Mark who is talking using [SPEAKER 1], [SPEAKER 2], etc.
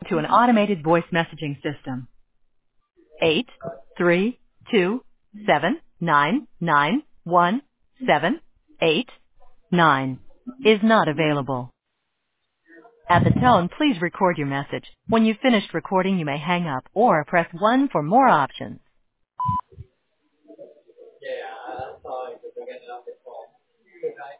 [SPEAKER 1] to an automated voice messaging system. 832-799-1789 is not available. At the tone, please record your message. When you've finished recording, you may hang up or press 1 for more options.
[SPEAKER 2] Yeah, I saw it at the beginning of the call.